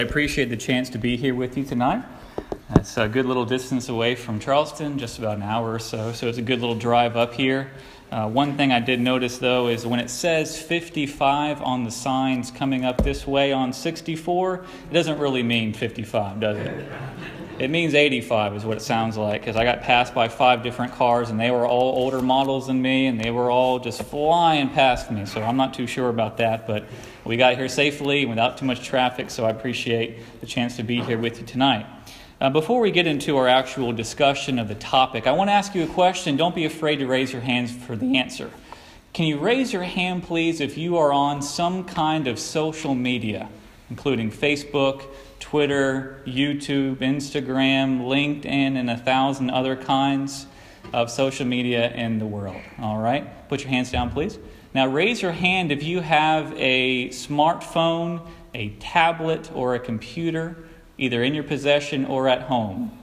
I appreciate the chance to be here with you tonight. It's a good little distance away from Charleston, just about an hour or so, so it's a good little drive up here. One thing I did notice, though, is when it says 55 on the signs coming up this way on 64, it doesn't really mean 55, does it? It means 85 is what it sounds like, because I got passed by 5 different cars, and they were all older models than me, and they were all just flying past me, so I'm not too sure about that, but we got here safely without too much traffic, so I appreciate the chance to be here with you tonight. Before we get into our actual discussion of the topic, I want to ask you a question. Don't be afraid to raise your hands for the answer. Can you raise your hand, please, if you are on some kind of social media, including Facebook, Twitter, YouTube, Instagram, LinkedIn, and 1,000 other kinds of social media in the world? All right? Put your hands down, please. Now, raise your hand if you have a smartphone, a tablet, or a computer, either in your possession or at home.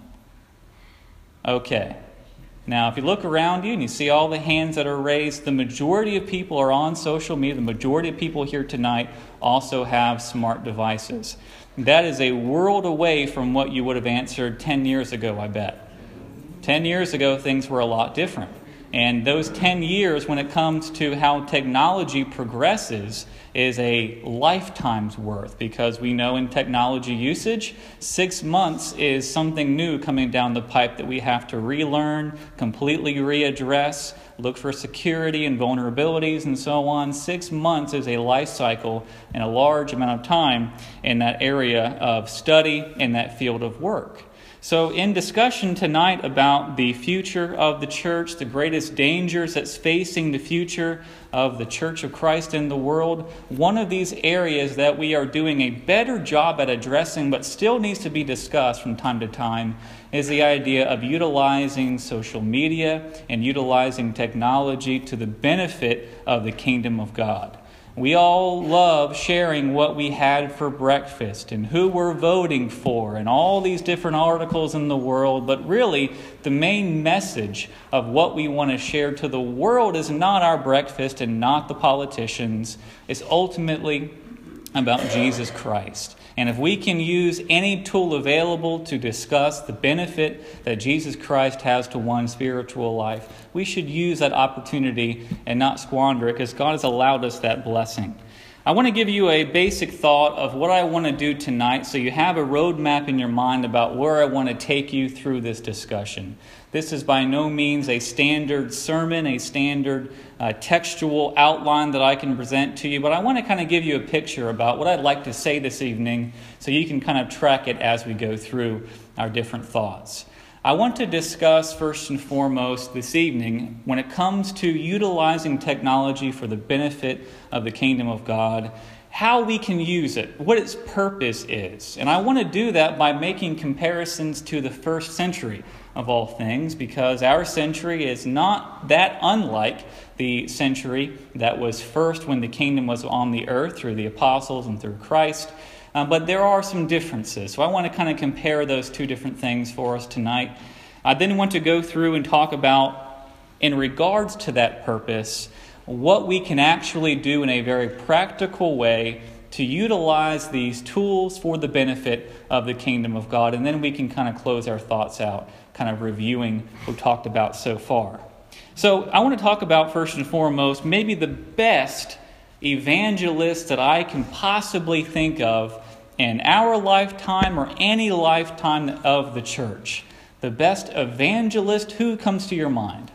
Okay. Now, if you look around you and you see all the hands that are raised, the majority of people are on social media. The majority of people here tonight also have smart devices. That is a world away from what you would have answered 10 years ago, I bet. 10 years ago, things were a lot different. And those 10 years, when it comes to how technology progresses, is a lifetime's worth, because we know in technology usage, 6 months is something new coming down the pipe that we have to relearn, completely readdress, look for security and vulnerabilities and so on. 6 months is a life cycle and a large amount of time in that area of study in that field of work. So in discussion tonight about the future of the church, the greatest dangers that's facing the future of the Church of Christ in the world, one of these areas that we are doing a better job at addressing but still needs to be discussed from time to time is the idea of utilizing social media and utilizing technology to the benefit of the kingdom of God. We all love sharing what we had for breakfast and who we're voting for and all these different articles in the world. But really, the main message of what we want to share to the world is not our breakfast and not the politicians. It's ultimately about Jesus Christ. And if we can use any tool available to discuss the benefit that Jesus Christ has to one's spiritual life, we should use that opportunity and not squander it, because God has allowed us that blessing. I want to give you a basic thought of what I want to do tonight so you have a roadmap in your mind about where I want to take you through this discussion. This is by no means a standard sermon, a standard textual outline that I can present to you, but I want to kind of give you a picture about what I'd like to say this evening so you can kind of track it as we go through our different thoughts. I want to discuss first and foremost this evening, when it comes to utilizing technology for the benefit of the kingdom of God, how we can use it, what its purpose is. And I want to do that by making comparisons to the first century of all things, because our century is not that unlike the century that was first when the kingdom was on the earth through the apostles and through Christ. But there are some differences. So I want to kind of compare those two different things for us tonight. I then want to go through and talk about, in regards to that purpose, what we can actually do in a very practical way to utilize these tools for the benefit of the kingdom of God. And then we can kind of close our thoughts out, kind of reviewing what we've talked about so far. So I want to talk about, first and foremost, maybe the best evangelist that I can possibly think of in our lifetime or any lifetime of the church. The best evangelist, who comes to your mind?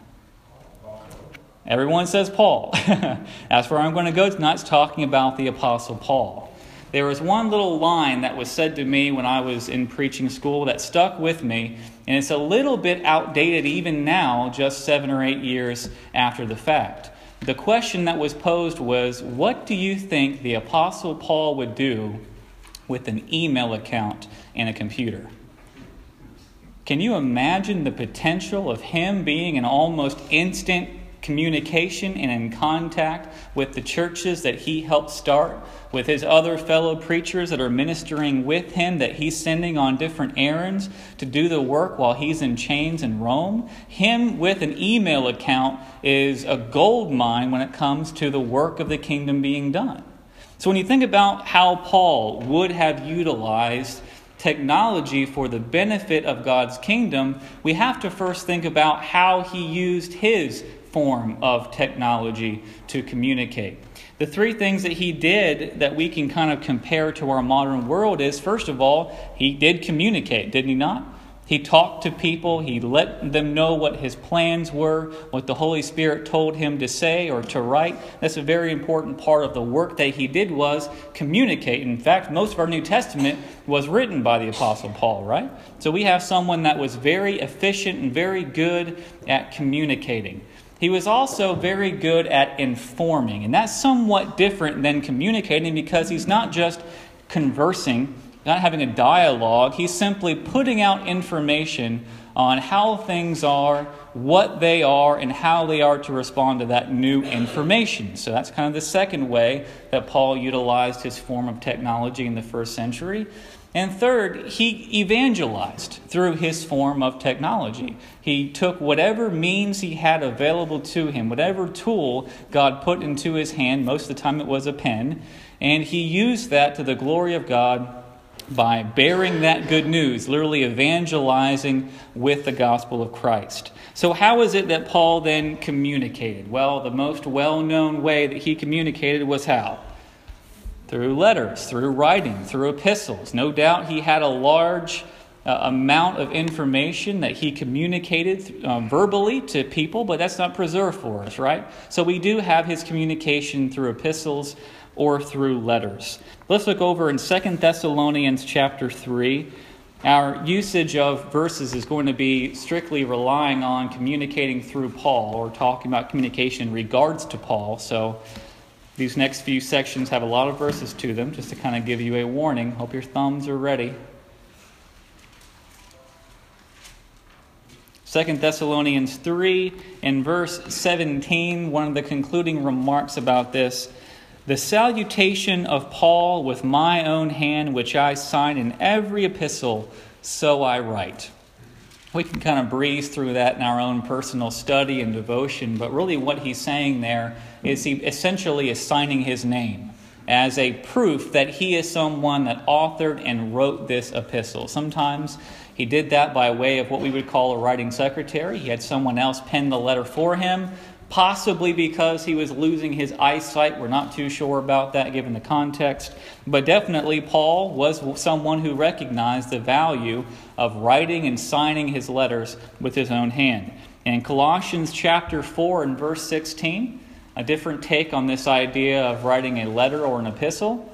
Everyone says Paul. That's where I'm going to go tonight, talking about the Apostle Paul. There was one little line that was said to me when I was in preaching school that stuck with me, and it's a little bit outdated even now, just 7 or 8 years after the fact. The question that was posed was, what do you think the Apostle Paul would do with an email account and a computer? Can you imagine the potential of him being an almost instant communication and in contact with the churches that he helped start, with his other fellow preachers that are ministering with him, that he's sending on different errands to do the work while he's in chains in Rome? Him with an email account is a gold mine when it comes to the work of the kingdom being done. So when you think about how Paul would have utilized technology for the benefit of God's kingdom, we have to first think about how he used his form of technology to communicate. The three things that he did that we can kind of compare to our modern world is, first of all, he did communicate, did he not? He talked to people. He let them know what his plans were, what the Holy Spirit told him to say or to write. That's a very important part of the work that he did, was communicate. In fact, most of our New Testament was written by the Apostle Paul, right? So we have someone that was very efficient and very good at communicating. He was also very good at informing, and that's somewhat different than communicating, because he's not just conversing, not having a dialogue. He's simply putting out information on how things are, what they are, and how they are to respond to that new information. So that's kind of the second way that Paul utilized his form of technology in the first century. And third, he evangelized through his form of technology. He took whatever means he had available to him, whatever tool God put into his hand, most of the time it was a pen, and he used that to the glory of God by bearing that good news, literally evangelizing with the gospel of Christ. So how is it that Paul then communicated? Well, the most well-known way that he communicated was how? Through letters, through writing, through epistles. No doubt he had a large amount of information that he communicated verbally to people, but that's not preserved for us, right? So we do have his communication through epistles or through letters. Let's look over in 2 Thessalonians chapter 3. Our usage of verses is going to be strictly relying on communicating through Paul, or talking about communication in regards to Paul. So these next few sections have a lot of verses to them, just to kind of give you a warning. Hope your thumbs are ready. 2 Thessalonians 3 in verse 17, one of the concluding remarks about this: "The salutation of Paul with my own hand, which I sign in every epistle, so I write." We can kind of breeze through that in our own personal study and devotion, but really what he's saying there is he essentially is signing his name as a proof that he is someone that authored and wrote this epistle. Sometimes he did that by way of what we would call a writing secretary. He had someone else pen the letter for him, possibly because he was losing his eyesight. We're not too sure about that given the context. But definitely Paul was someone who recognized the value of writing and signing his letters with his own hand. In Colossians chapter 4 and verse 16, a different take on this idea of writing a letter or an epistle.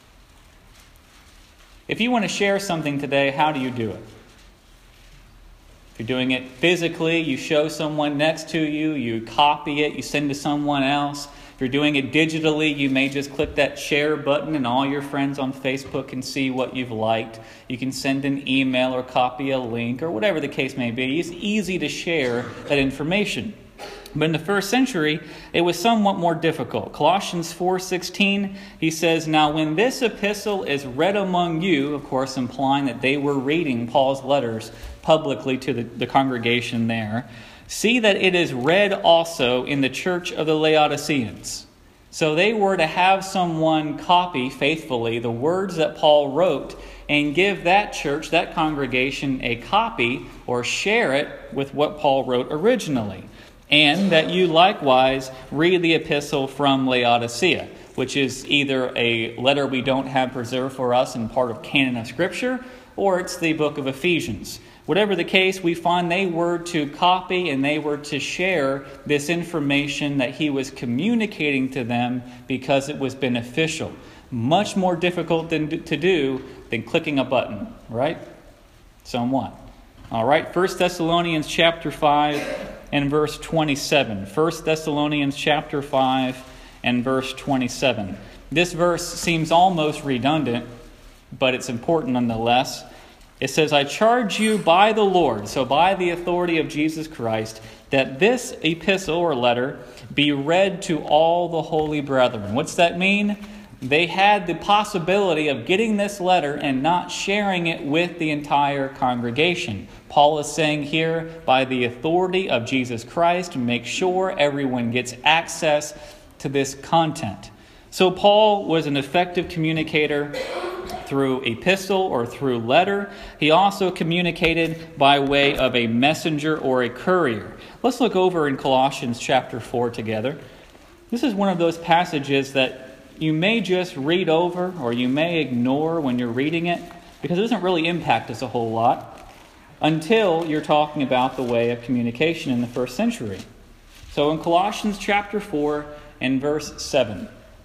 If you want to share something today, how do you do it? If you're doing it physically, you show someone next to you, you copy it, you send to someone else. If you're doing it digitally, you may just click that share button and all your friends on Facebook can see what you've liked. You can send an email or copy a link or whatever the case may be. It's easy to share that information. But in the first century, it was somewhat more difficult. Colossians 4:16, he says, "Now when this epistle is read among you," of course implying that they were reading Paul's letters publicly to the congregation there, "see that it is read also in the church of the Laodiceans." So they were to have someone copy faithfully the words that Paul wrote and give that church, that congregation, a copy or share it with what Paul wrote originally. And that you likewise read the epistle from Laodicea, which is either a letter we don't have preserved for us in part of canon of Scripture, or it's the book of Ephesians. Whatever the case, we find they were to copy and they were to share this information that he was communicating to them because it was beneficial. Much more difficult to do than clicking a button, right? Somewhat. All right, 1 Thessalonians chapter 5 and verse 27. 1 Thessalonians chapter 5 and verse 27. This verse seems almost redundant, but it's important nonetheless. It says, "I charge you by the Lord," so by the authority of Jesus Christ, "that this epistle or letter be read to all the holy brethren." What's that mean? They had the possibility of getting this letter and not sharing it with the entire congregation. Paul is saying here, by the authority of Jesus Christ, make sure everyone gets access to this content. So Paul was an effective communicator through epistle or through letter. He also communicated by way of a messenger or a courier. Let's look over in Colossians chapter 4 together. This is one of those passages that you may just read over or you may ignore when you're reading it because it doesn't really impact us a whole lot until you're talking about the way of communication in the first century. So in Colossians chapter 4 and verse 7,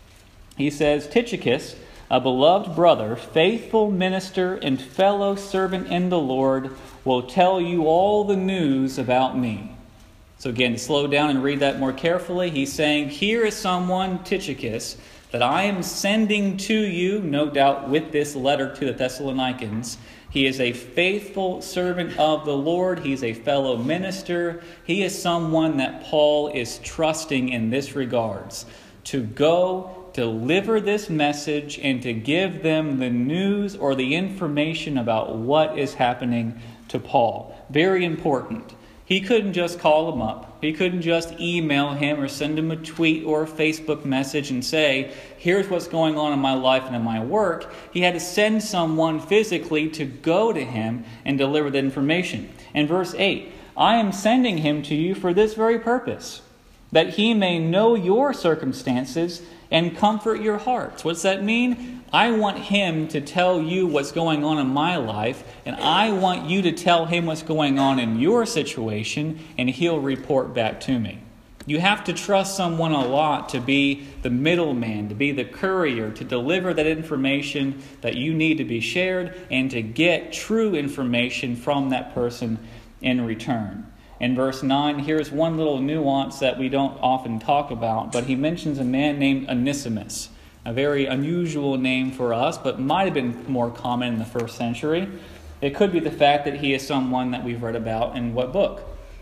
he says, Tychicus, a beloved brother, faithful minister, and fellow servant in the Lord, will tell you all the news about me. So again, to slow down and read that more carefully, he's saying, here is someone, Tychicus, that I am sending to you, no doubt with this letter to the Thessalonians. He is a faithful servant of the Lord. He's a fellow minister. He is someone that Paul is trusting in this regards, to go deliver this message and to give them the news or the information about what is happening to Paul. Very important. He couldn't just call him up. He couldn't just email him or send him a tweet or a Facebook message and say, here's what's going on in my life and in my work. He had to send someone physically to go to him and deliver the information. In verse 8, I am sending him to you for this very purpose, that he may know your circumstances and comfort your hearts. What's that mean? I want him to tell you what's going on in my life, and I want you to tell him what's going on in your situation, and he'll report back to me. You have to trust someone a lot to be the middleman, to be the courier, to deliver that information that you need to be shared, and to get true information from that person in return. In verse 9, here's one little nuance that we don't often talk about, but he mentions a man named Onesimus, a very unusual name for us, but might have been more common in the first century. It could be the fact that he is someone that we've read about in what book?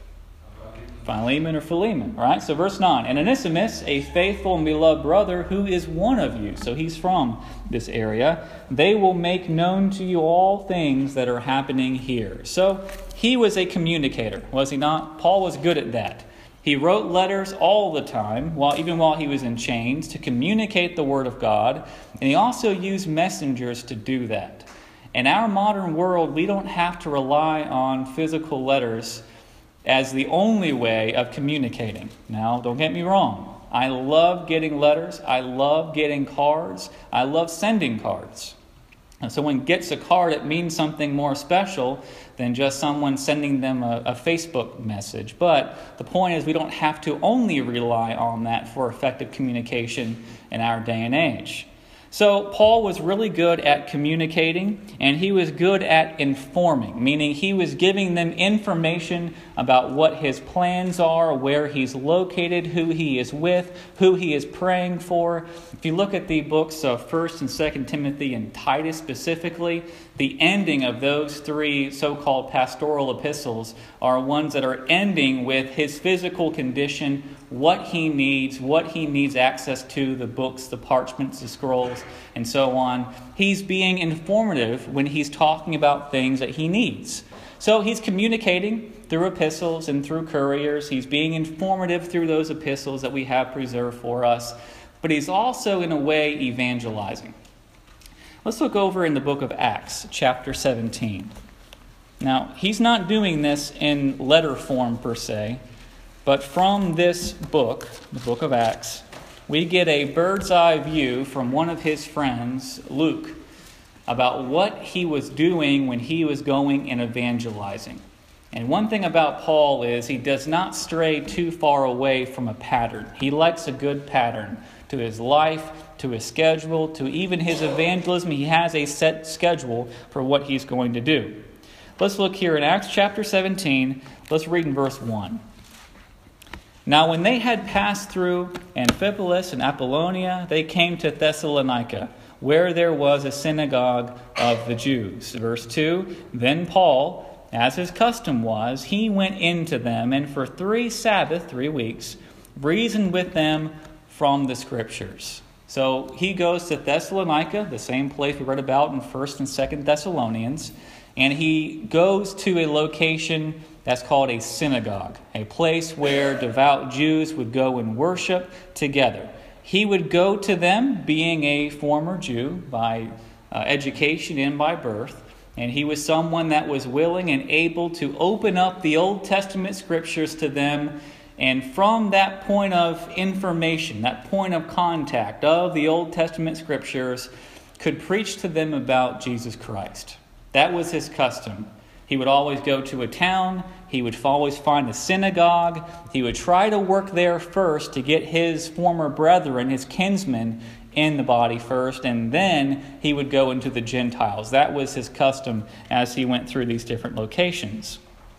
Philemon or Philemon, right? So verse 9, and Onesimus, a faithful and beloved brother who is one of you. So he's from this area. They will make known to you all things that are happening here. So he was a communicator, was he not? Paul was good at that. He wrote letters all the time, even while he was in chains, to communicate the Word of God. And he also used messengers to do that. In our modern world, we don't have to rely on physical letters as the only way of communicating. Now, don't get me wrong. I love getting letters. I love getting cards. I love sending cards. And so when gets a card, it means something more special than just someone sending them a Facebook message. But the point is we don't have to only rely on that for effective communication in our day and age. So Paul was really good at communicating, and he was good at informing, meaning he was giving them information about what his plans are, where he's located, who he is with, who he is praying for. If you look at the books of 1st and 2nd Timothy and Titus specifically, the ending of those three so-called pastoral epistles are ones that are ending with his physical condition, what he needs access to, the books, the parchments, the scrolls, and so on. He's being informative when he's talking about things that he needs. So he's communicating through epistles and through couriers. He's being informative through those epistles that we have preserved for us. But he's also, in a way, evangelizing. Let's look over in the book of Acts, chapter 17. Now, he's not doing this in letter form per se, but from this book, the book of Acts, we get a bird's eye view from one of his friends, Luke, about what he was doing when he was going and evangelizing. And one thing about Paul is he does not stray too far away from a pattern. He likes a good pattern to his life, to his schedule, to even his evangelism. He has a set schedule for what he's going to do. Let's look here in Acts chapter 17. Let's read in verse 1. Now when they had passed through Amphipolis and Apollonia, they came to Thessalonica, where there was a synagogue of the Jews. Verse 2, then Paul, as his custom was, he went into them, and for 3 weeks, reasoned with them from the Scriptures. So he goes to Thessalonica, the same place we read about in 1st and 2nd Thessalonians, and he goes to a location that's called a synagogue, a place where devout Jews would go and worship together. he would go to them, being a former Jew by education and by birth, and he was someone that was willing and able to open up the Old Testament scriptures to them, and from that point of information, that point of contact of the Old Testament scriptures, could preach to them about Jesus Christ. That was his custom. He would always go to a town. He would always find a synagogue. He would try to work there first to get his former brethren, his kinsmen, in the body first, and then he would go into the Gentiles. That was his custom as he went through these different locations.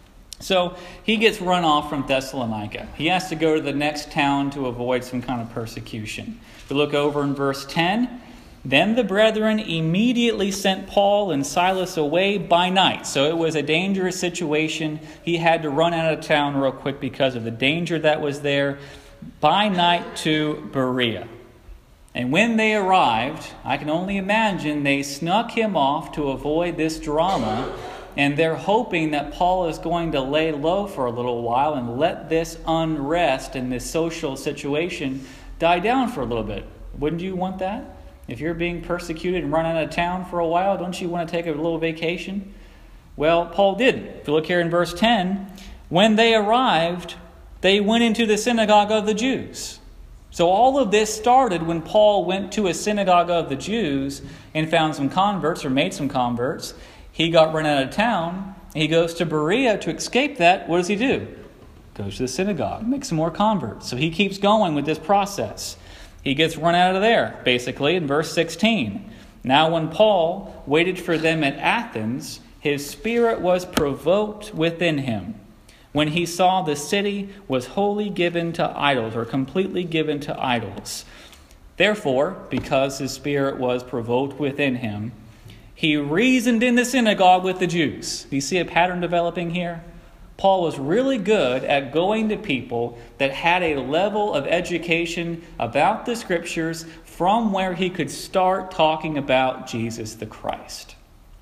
So he gets run off from Thessalonica. He has to go to the next town to avoid some kind of persecution. If we look over in verse 10, then the brethren immediately sent Paul and Silas away by night. So it was a dangerous situation. He had to run out of town real quick because of the danger that was there. By night to Berea. And when they arrived, I can only imagine they snuck him off to avoid this drama. And they're hoping that Paul is going to lay low for a little while and let this unrest and this social situation die down for a little bit. Wouldn't you want that? If you're being persecuted and run out of town for a while, don't you want to take a little vacation? Well, Paul didn't. If you look here in verse 10, when they arrived, they went into the synagogue of the Jews. So all of this started when Paul went to a synagogue of the Jews and found some converts or made some converts. He got run out of town. He goes to Berea to escape that. What does he do? Goes to the synagogue, makes some more converts. So he keeps going with this process. He gets run out of there, basically, in verse 16. Now when Paul waited for them at Athens, his spirit was provoked within him, when he saw the city was wholly given to idols, or completely given to idols. Therefore, because his spirit was provoked within him, he reasoned in the synagogue with the Jews. Do you see a pattern developing here? Paul was really good at going to people that had a level of education about the scriptures from where he could start talking about Jesus the Christ.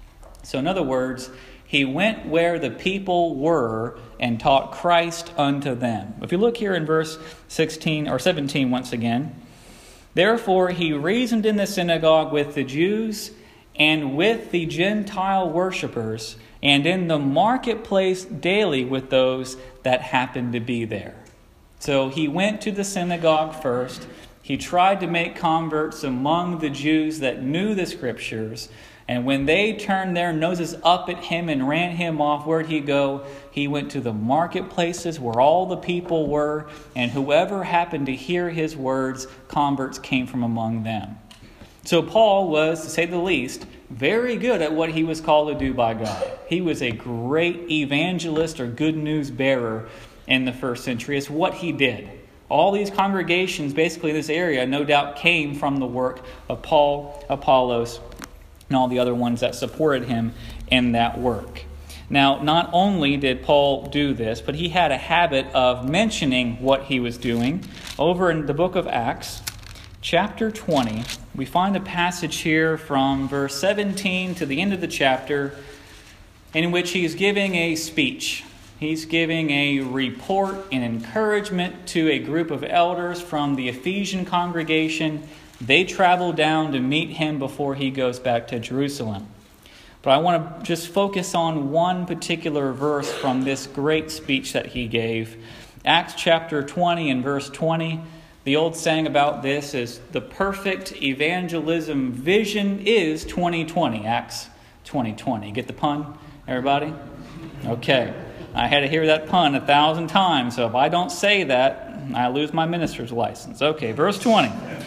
So in other words, he went where the people were and taught Christ unto them. If you look here in verse 16 or 17 once again, therefore he reasoned in the synagogue with the Jews and with the Gentile worshippers, and in the marketplace daily with those that happened to be there. So he went to the synagogue first. He tried to make converts among the Jews that knew the scriptures. And when they turned their noses up at him and ran him off, where'd he go? He went to the marketplaces where all the people were. And whoever happened to hear his words, converts came from among them. So Paul was, to say the least, very good at what he was called to do by God. He was a great evangelist or good news bearer in the first century. It's what he did. All these congregations basically in this area no doubt came from the work of Paul, Apollos, and all the other ones that supported him in that work. Now, not only did Paul do this, but he had a habit of mentioning what he was doing. Over in the book of Acts, chapter 20, we find a passage here from verse 17 to the end of the chapter in which he's giving a speech. He's giving a report and encouragement to a group of elders from the Ephesian congregation. They travel down to meet him before he goes back to Jerusalem. But I want to just focus on one particular verse from this great speech that he gave. Acts chapter 20 and verse 20. The old saying about this is the perfect evangelism vision is 2020. Acts 2020. Get the pun, everybody? Okay. I had to hear that pun 1,000 times, so if I don't say that, I lose my minister's license. Okay, verse 20.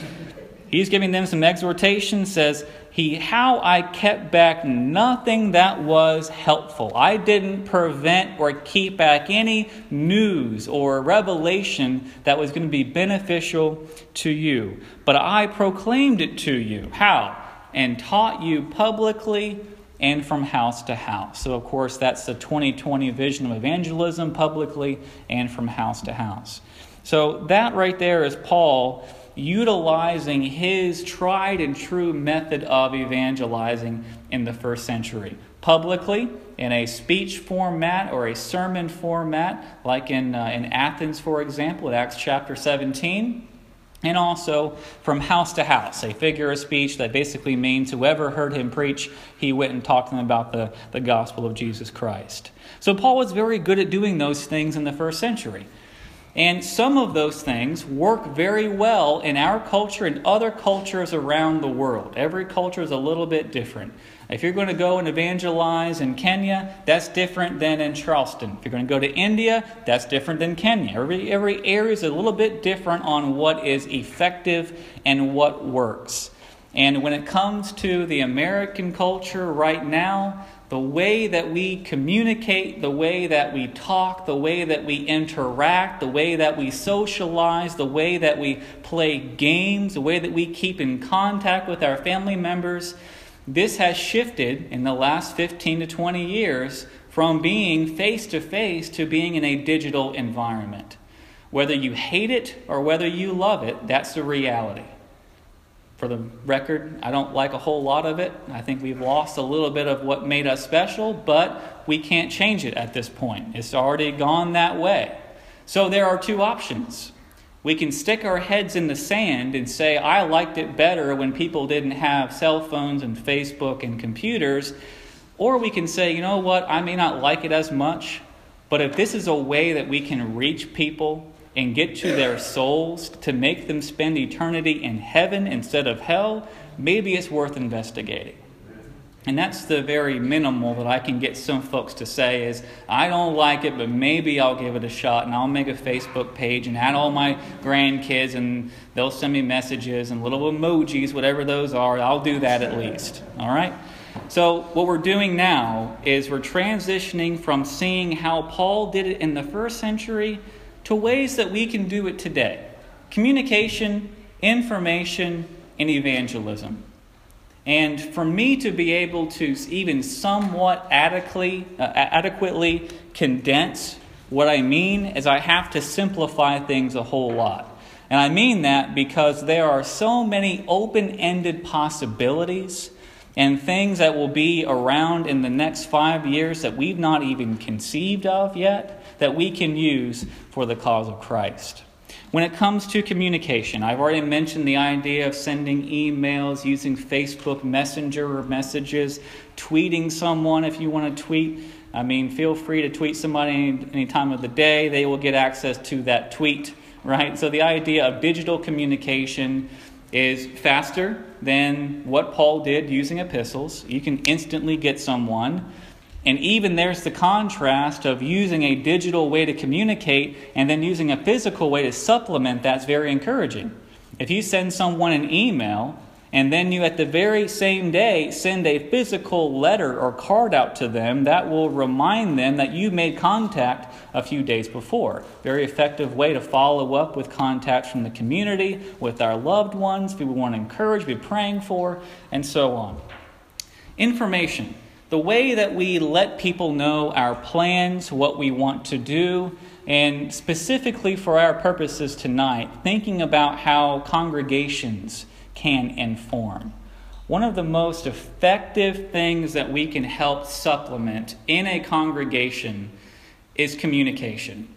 He's giving them some exhortation, says, how I kept back nothing that was helpful. I didn't prevent or keep back any news or revelation that was going to be beneficial to you. But I proclaimed it to you. How? And taught you publicly and from house to house. So, of course, that's the 2020 vision of evangelism, publicly and from house to house. So that right there is Paul utilizing his tried and true method of evangelizing in the first century. Publicly, in a speech format or a sermon format, like in Athens, for example, in Acts chapter 17. and also from house to house, a figure of speech that basically means whoever heard him preach, he went and talked to them about the gospel of Jesus Christ. So Paul was very good at doing those things in the first century. And some of those things work very well in our culture and other cultures around the world. Every culture is a little bit different. If you're going to go and evangelize in Kenya, that's different than in Charleston. If you're going to go to India, that's different than Kenya. Every area is a little bit different on what is effective and what works. And when it comes to the American culture right now, the way that we communicate, the way that we talk, the way that we interact, the way that we socialize, the way that we play games, the way that we keep in contact with our family members, this has shifted in the last 15 to 20 years from being face-to-face to being in a digital environment. Whether you hate it or whether you love it, that's the reality. For the record, I don't like a whole lot of it. I think we've lost a little bit of what made us special, but we can't change it at this point. It's already gone that way. So there are two options. We can stick our heads in the sand and say, I liked it better when people didn't have cell phones and Facebook and computers. Or we can say, you know what, I may not like it as much, but if this is a way that we can reach people and get to their souls to make them spend eternity in heaven instead of hell, maybe it's worth investigating. And that's the very minimal that I can get some folks to say is, I don't like it, but maybe I'll give it a shot and I'll make a Facebook page and add all my grandkids and they'll send me messages and little emojis, whatever those are. I'll do that at least. All right? So what we're doing now is we're transitioning from seeing how Paul did it in the first century to ways that we can do it today. Communication, information, and evangelism. And for me to be able to even somewhat adequately condense what I mean is I have to simplify things a whole lot. And I mean that because there are so many open-ended possibilities and things that will be around in the next 5 years that we've not even conceived of yet that we can use for the cause of Christ. When it comes to communication, I've already mentioned the idea of sending emails, using Facebook Messenger or messages, tweeting someone if you want to tweet. I mean, feel free to tweet somebody any time of the day. They will get access to that tweet, right? So the idea of digital communication is faster than what Paul did using epistles. You can instantly get someone. And even there's the contrast of using a digital way to communicate and then using a physical way to supplement. That's very encouraging. If you send someone an email and then you at the very same day send a physical letter or card out to them, that will remind them that you made contact a few days before. Very effective way to follow up with contacts from the community, with our loved ones, people we want to encourage, be praying for, and so on. Information. The way that we let people know our plans, what we want to do, and specifically for our purposes tonight, thinking about how congregations can inform. One of the most effective things that we can help supplement in a congregation is communication.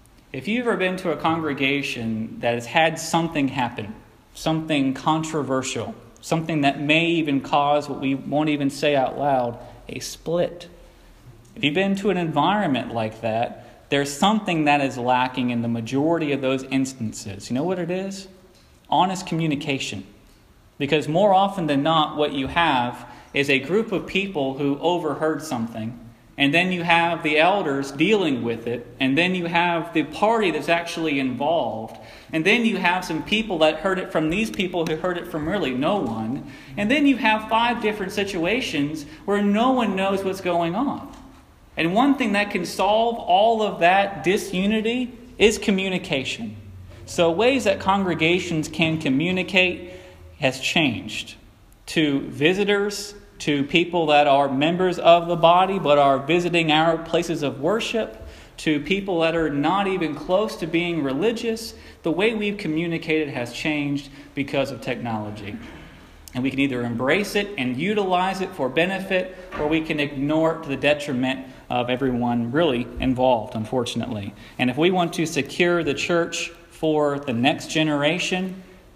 If you've ever been to a congregation that has had something happen, something controversial, something that may even cause what we won't even say out loud, a split. If you've been to an environment like that, there's something that is lacking in the majority of those instances. You know what it is? Honest communication. Because more often than not, what you have is a group of people who overheard something, and then you have the elders dealing with it, and then you have the party that's actually involved, and then you have some people that heard it from these people who heard it from really no one, and then you have 5 different situations where no one knows what's going on. And one thing that can solve all of that disunity is communication. So ways that congregations can communicate has changed. To visitors, to people that are members of the body but are visiting our places of worship, to people that are not even close to being religious, the way we've communicated has changed because of technology. And we can either embrace it and utilize it for benefit, or we can ignore it to the detriment of everyone really involved, unfortunately. And if we want to secure the church for the next generation,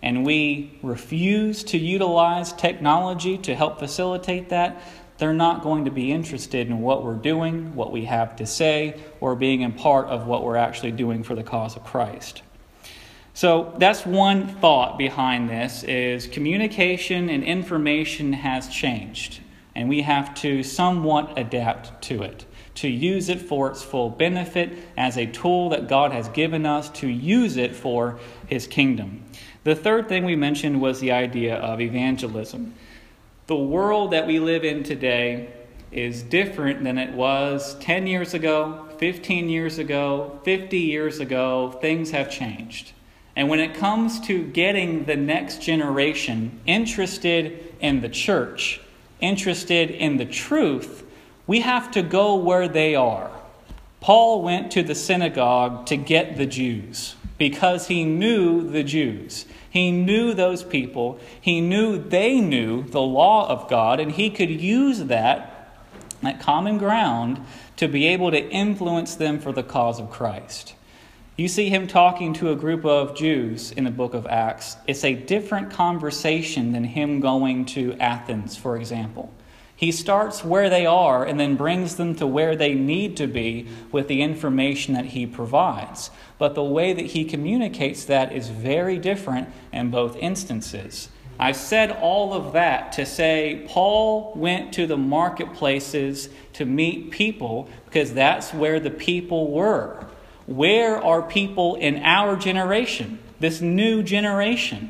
and we refuse to utilize technology to help facilitate that, they're not going to be interested in what we're doing, what we have to say, or being a part of what we're actually doing for the cause of Christ. So that's one thought behind this, is communication and information has changed, and we have to somewhat adapt to it, to use it for its full benefit as a tool that God has given us to use it for His kingdom. The third thing we mentioned was the idea of evangelism. The world that we live in today is different than it was 10 years ago, 15 years ago, 50 years ago. Things have changed. And when it comes to getting the next generation interested in the church, interested in the truth, we have to go where they are. Paul went to the synagogue to get the Jews because he knew the Jews. He knew those people. He knew they knew the law of God, and he could use that common ground to be able to influence them for the cause of Christ. You see him talking to a group of Jews in the book of Acts. It's a different conversation than him going to Athens, for example. He starts where they are and then brings them to where they need to be with the information that he provides. But the way that he communicates that is very different in both instances. I've said all of that to say Paul went to the marketplaces to meet people because that's where the people were. Where are people in our generation, this new generation?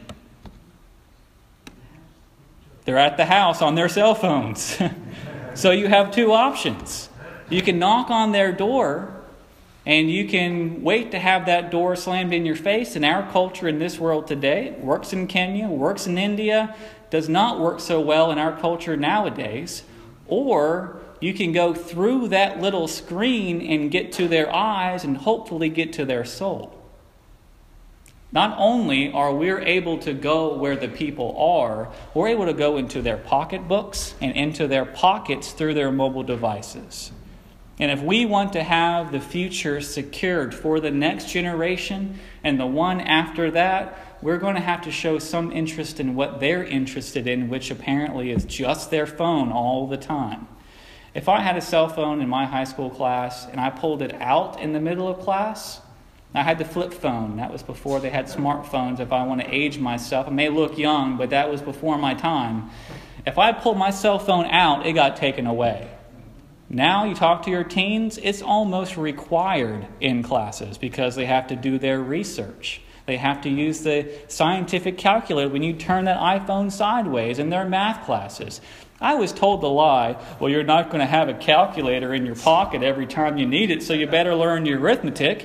They're at the house on their cell phones. So you have two options. You can knock on their door and you can wait to have that door slammed in your face. In our culture in this world today, it works in Kenya, works in India, does not work so well in our culture nowadays. Or you can go through that little screen and get to their eyes and hopefully get to their soul. Not only are we able to go where the people are, we're able to go into their pocketbooks and into their pockets through their mobile devices. And if we want to have the future secured for the next generation and the one after that, we're going to have to show some interest in what they're interested in, which apparently is just their phone all the time. If I had a cell phone in my high school class and I pulled it out in the middle of class, I had the flip phone. That was before they had smartphones. If I want to age myself, I may look young, but that was before my time. If I pulled my cell phone out, it got taken away. Now you talk to your teens, it's almost required in classes because they have to do their research. They have to use the scientific calculator when you turn that iPhone sideways in their math classes. I was told the lie, well, you're not going to have a calculator in your pocket every time you need it, so you better learn your arithmetic.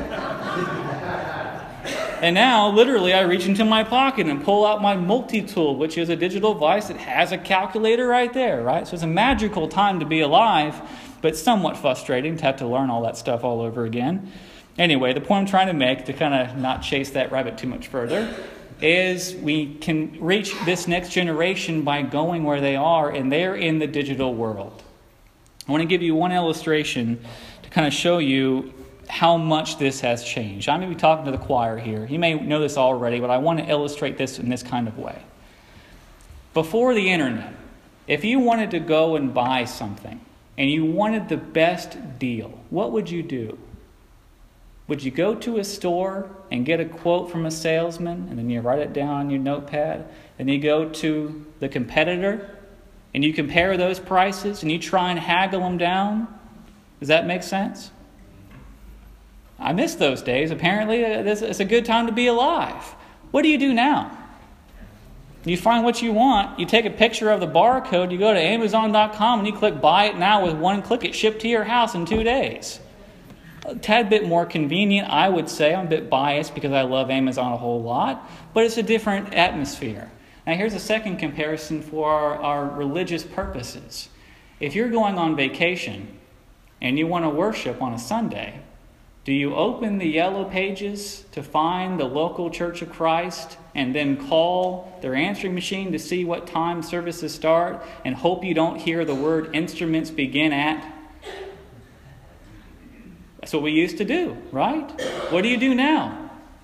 And now, literally, I reach into my pocket and pull out my multi-tool, which is a digital device that has a calculator right there, right? So it's a magical time to be alive, but somewhat frustrating to have to learn all that stuff all over again. Anyway, the point I'm trying to make, to kind of not chase that rabbit too much further, is we can reach this next generation by going where they are, and they're in the digital world. I want to give you one illustration to kind of show you how much this has changed. I'm going to be talking to the choir here. You may know this already, but I want to illustrate this in this kind of way. Before the internet, if you wanted to go and buy something and you wanted the best deal, what would you do? Would you go to a store and get a quote from a salesman and then you write it down on your notepad? Then you go to the competitor and you compare those prices and you try and haggle them down? Does that make sense? I miss those days. Apparently, it's a good time to be alive. What do you do now? You find what you want. You take a picture of the barcode. You go to Amazon.com and you click buy it now. With one click, it's shipped to your house in 2 days. A tad bit more convenient, I would say. I'm a bit biased because I love Amazon a whole lot. But it's a different atmosphere. Now here's a second comparison for our religious purposes. If you're going on vacation and you want to worship on a Sunday, do you open the yellow pages to find the local Church of Christ and then call their answering machine to see what time services start and hope you don't hear the word instruments begin at? That's what we used to do, right? What do you do now?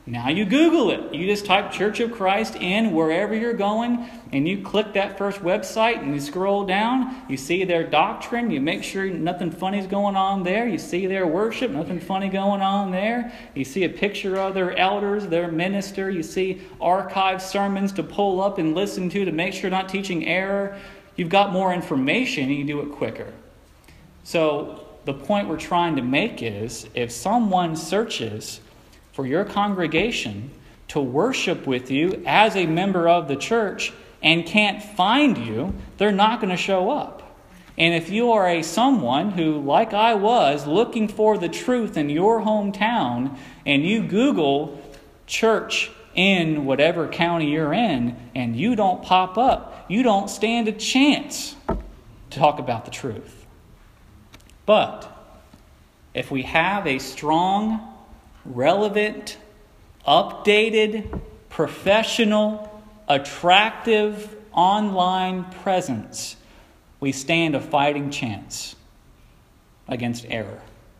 Now you Google it. You just type Church of Christ in wherever you're going, and you click that first website, and you scroll down. You see their doctrine. You make sure nothing funny's going on there. You see their worship, nothing funny going on there. You see a picture of their elders, their minister. You see archived sermons to pull up and listen to make sure you're not teaching error. You've got more information, and you do it quicker. So the point we're trying to make is, if someone searches for your congregation to worship with you as a member of the church and can't find you, they're not going to show up. And if you are someone who, like I was, looking for the truth in your hometown, and you Google church in whatever county you're in, and you don't pop up, you don't stand a chance to talk about the truth. But if we have a strong, relevant, updated, professional, attractive online presence, we stand a fighting chance against error.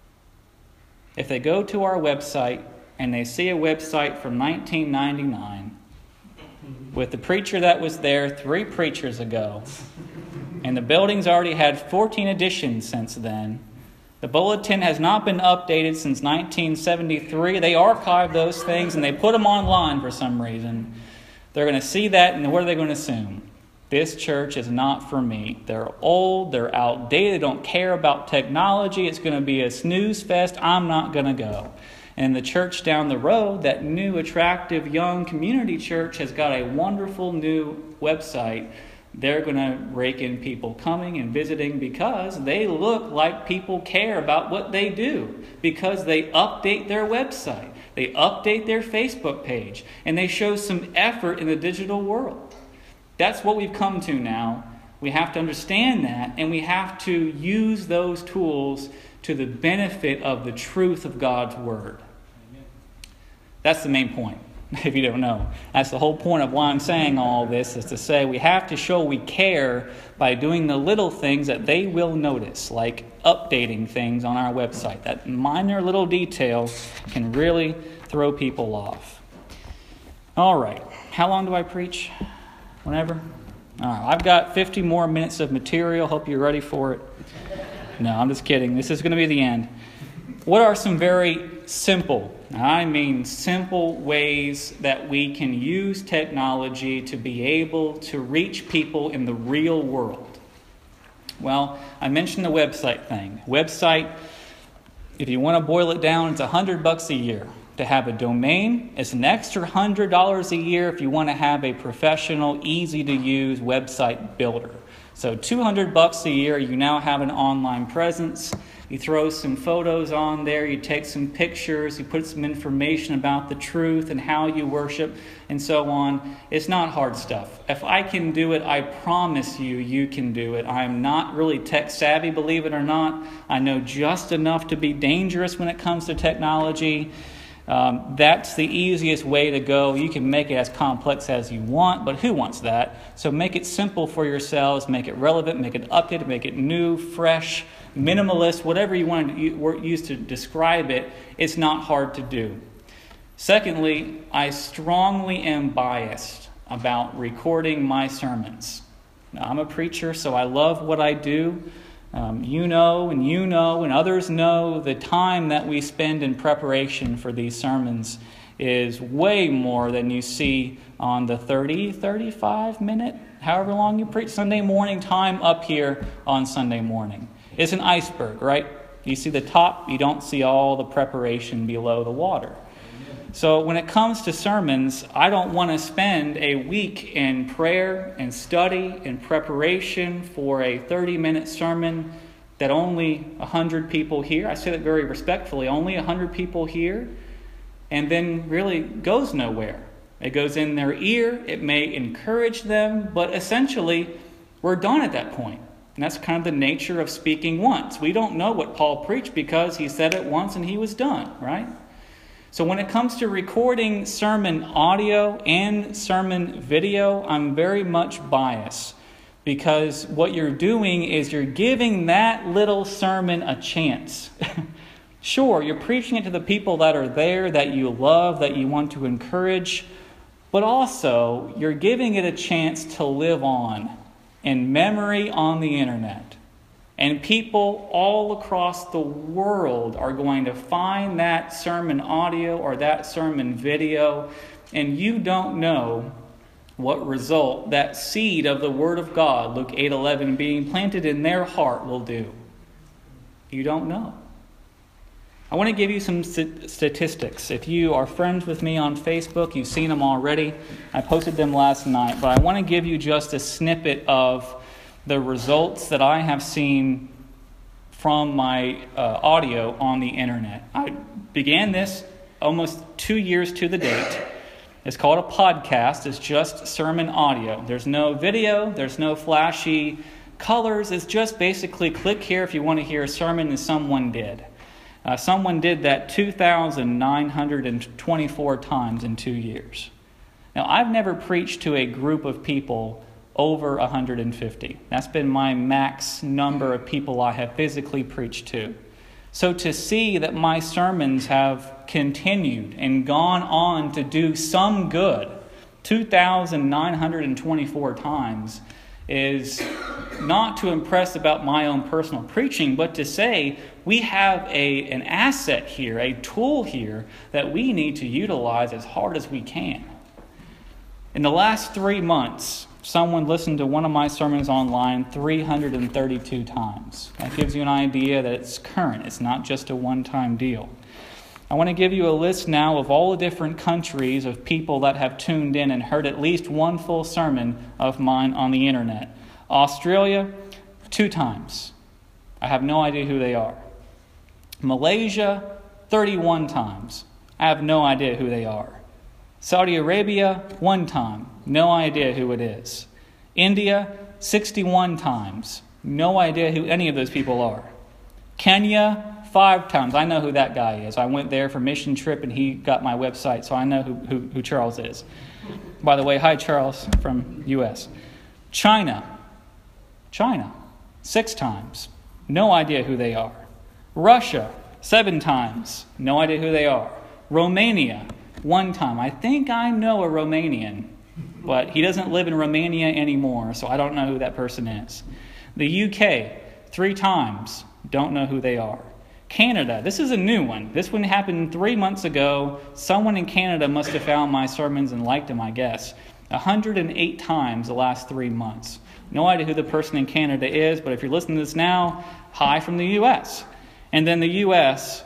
If they go to our website and they see a website from 1999 with the preacher that was there 3 preachers ago, and the building's already had 14 editions since then, the bulletin has not been updated since 1973. They archived those things and they put them online for some reason. They're going to see that, and what are they going to assume? This church is not for me. They're old, they're outdated, they don't care about technology. It's going to be a snooze fest. I'm not going to go. And the church down the road, that new, attractive, young community church, has got a wonderful new website. They're going to rake in people coming and visiting because they look like people care about what they do, because they update their website, they update their Facebook page, and they show some effort in the digital world. That's what we've come to now. We have to understand that, and we have to use those tools to the benefit of the truth of God's Word. That's the main point. If you don't know, that's the whole point of why I'm saying all this, is to say we have to show we care by doing the little things that they will notice, like updating things on our website. That minor little detail can really throw people off. All right. How long do I preach? Whenever? All right. I've got 50 more minutes of material. Hope you're ready for it. No, I'm just kidding. This is going to be the end. What are some very simple, I mean simple, ways that we can use technology to be able to reach people in the real world? Well, I mentioned the website thing. Website, if you want to boil it down, it's $100 a year to have a domain. It's an extra $100 a year if you want to have a professional, easy-to-use website builder. So $200 a year, you now have an online presence. You throw some photos on there, you take some pictures, you put some information about the truth and how you worship and so on. It's not hard stuff. If I can do it, I promise you, you can do it. I'm not really tech savvy, believe it or not. I know just enough to be dangerous when it comes to technology. That's the easiest way to go. You can make it as complex as you want, but who wants that? So make it simple for yourselves, make it relevant, make it updated, make it new, fresh, minimalist, whatever you want to use to describe it. It's not hard to do. Secondly, I strongly am biased about recording my sermons. Now, I'm a preacher, so I love what I do. You know, and others know the time that we spend in preparation for these sermons is way more than you see on the 35 minute, however long you preach, Sunday morning time up here on Sunday morning. It's an iceberg, right? You see the top, you don't see all the preparation below the water. So when it comes to sermons, I don't want to spend a week in prayer and study and preparation for a 30-minute sermon that only 100 people hear. I say that very respectfully, only 100 people hear, and then really goes nowhere. It goes in their ear, it may encourage them, but essentially we're done at that point. And that's kind of the nature of speaking once. We don't know what Paul preached because he said it once and he was done, right? So when it comes to recording sermon audio and sermon video, I'm very much biased, because what you're doing is you're giving that little sermon a chance Sure, you're preaching it to the people that are there, that you love, that you want to encourage, but also you're giving it a chance to live on in memory on the internet. And people all across the world are going to find that sermon audio or that sermon video, and you don't know what result that seed of the Word of God, Luke 8:11, being planted in their heart will do. You don't know. I want to give you some statistics. If you are friends with me on Facebook, you've seen them already. I posted them last night, but I want to give you just a snippet of the results that I have seen from my audio on the internet. I began this almost 2 years to the date. It's called a podcast. It's just sermon audio. There's no video. There's no flashy colors. It's just basically click here if you want to hear a sermon, and someone did. Someone did that 2,924 times in 2 years. Now, I've never preached to a group of people over 150. That's been my max number of people I have physically preached to. So to see that my sermons have continued and gone on to do some good 2,924 times is not to impress about my own personal preaching, but to say we have an asset here, a tool here that we need to utilize as hard as we can. In the last 3 months, someone listened to one of my sermons online 332 times. That gives you an idea that it's current. It's not just a one-time deal. I want to give you a list now of all the different countries of people that have tuned in and heard at least one full sermon of mine on the internet. Australia, 2 times. I have no idea who they are. Malaysia, 31 times. I have no idea who they are. Saudi Arabia, 1 time. No idea who it is. India, 61 times. No idea who any of those people are. Kenya, 5 times. I know who that guy is. I went there for mission trip and he got my website, so I know who Charles is. By the way, hi Charles from U.S. China, 6 times. No idea who they are. Russia, 7 times. No idea who they are. Romania, 1 time. I think I know a Romanian, but he doesn't live in Romania anymore, so I don't know who that person is. The UK, 3 times. Don't know who they are. Canada, this is a new one. This one happened 3 months ago. Someone in Canada must have found my sermons and liked them, I guess. 108 times the last 3 months. No idea who the person in Canada is, but if you're listening to this now, hi from the U.S. And then the U.S.,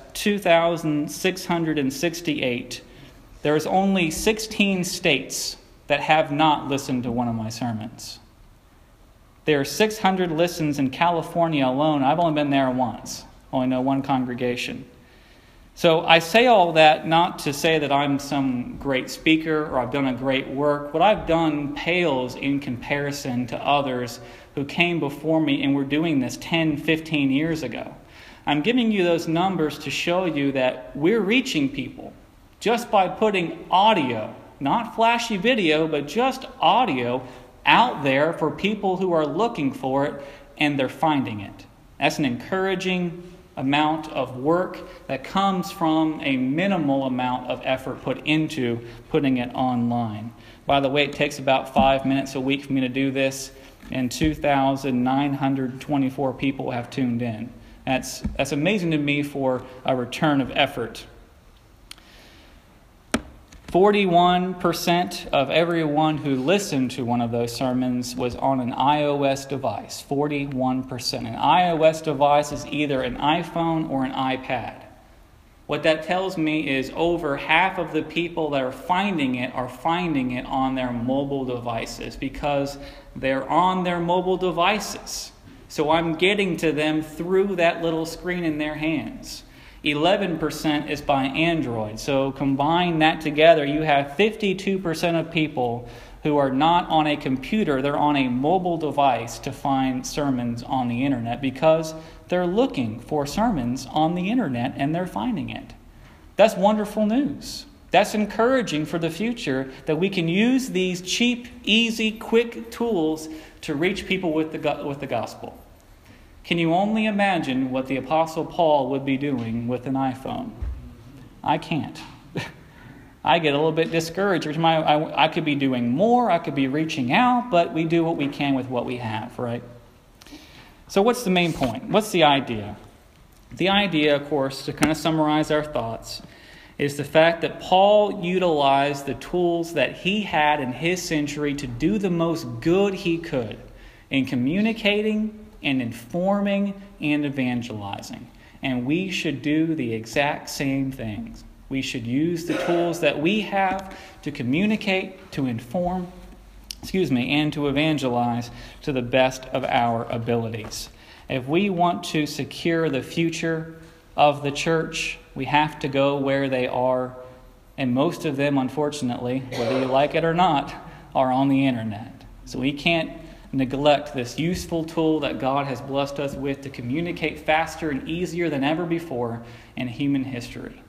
2,668. There's only 16 states that have not listened to one of my sermons. There are 600 listens in California alone. I've only been there once. Only know one congregation. So I say all that not to say that I'm some great speaker or I've done a great work. What I've done pales in comparison to others who came before me and were doing this 10, 15 years ago. I'm giving you those numbers to show you that we're reaching people just by putting audio, not flashy video, but just audio out there for people who are looking for it and they're finding it. That's an encouraging amount of work that comes from a minimal amount of effort put into putting it online. By the way, it takes about 5 minutes a week for me to do this, and 2,924 people have tuned in. That's amazing to me for a return of effort. 41% of everyone who listened to one of those sermons was on an iOS device. 41%. An iOS device is either an iPhone or an iPad. What that tells me is over half of the people that are finding it on their mobile devices because they're on their mobile devices. So I'm getting to them through that little screen in their hands. 11% is by Android. So combine that together, you have 52% of people who are not on a computer, they're on a mobile device to find sermons on the internet because they're looking for sermons on the internet and they're finding it. That's wonderful news. That's encouraging for the future that we can use these cheap, easy, quick tools to reach people with the gospel. Can you only imagine what the Apostle Paul would be doing with an iPhone? I can't. I get a little bit discouraged. I could be doing more, I could be reaching out, but we do what we can with what we have, right? So what's the main point? What's the idea? The idea, of course, to kind of summarize our thoughts, is the fact that Paul utilized the tools that he had in his century to do the most good he could in communicating and informing and evangelizing. And we should do the exact same things. We should use the tools that we have to communicate, to inform, and to evangelize to the best of our abilities. If we want to secure the future of the church, we have to go where they are. And most of them, unfortunately, whether you like it or not, are on the internet. So we can't neglect this useful tool that God has blessed us with to communicate faster and easier than ever before in human history.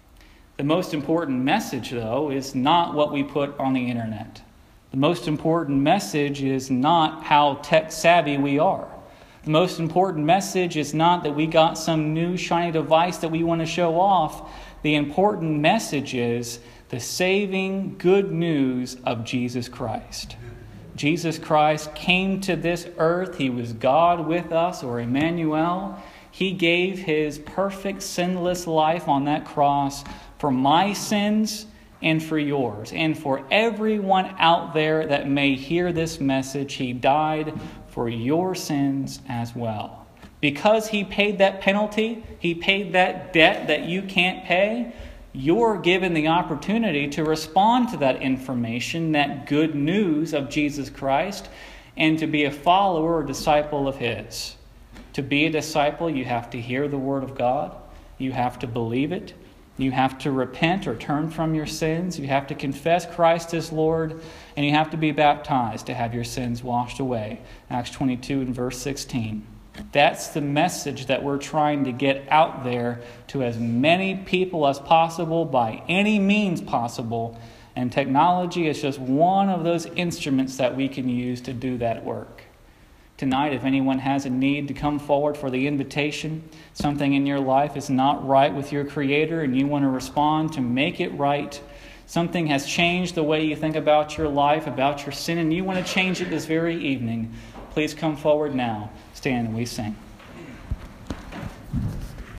The most important message, though, is not what we put on the internet. The most important message is not how tech-savvy we are. The most important message is not that we got some new shiny device that we want to show off. The important message is the saving good news of Jesus Christ. Jesus Christ came to this earth. He was God with us, or Emmanuel. He gave his perfect, sinless life on that cross for my sins and for yours. And for everyone out there that may hear this message, he died for your sins as well. Because he paid that penalty, he paid that debt that you can't pay, you're given the opportunity to respond to that information, that good news of Jesus Christ, and to be a follower or disciple of his. To be a disciple, you have to hear the word of God. You have to believe it. You have to repent or turn from your sins. You have to confess Christ as Lord. And you have to be baptized to have your sins washed away. Acts 22 and verse 16. That's the message that we're trying to get out there to as many people as possible by any means possible. And technology is just one of those instruments that we can use to do that work. Tonight, if anyone has a need to come forward for the invitation, something in your life is not right with your Creator and you want to respond to make it right, something has changed the way you think about your life, about your sin, and you want to change it this very evening, please come forward now. Stand and we sing.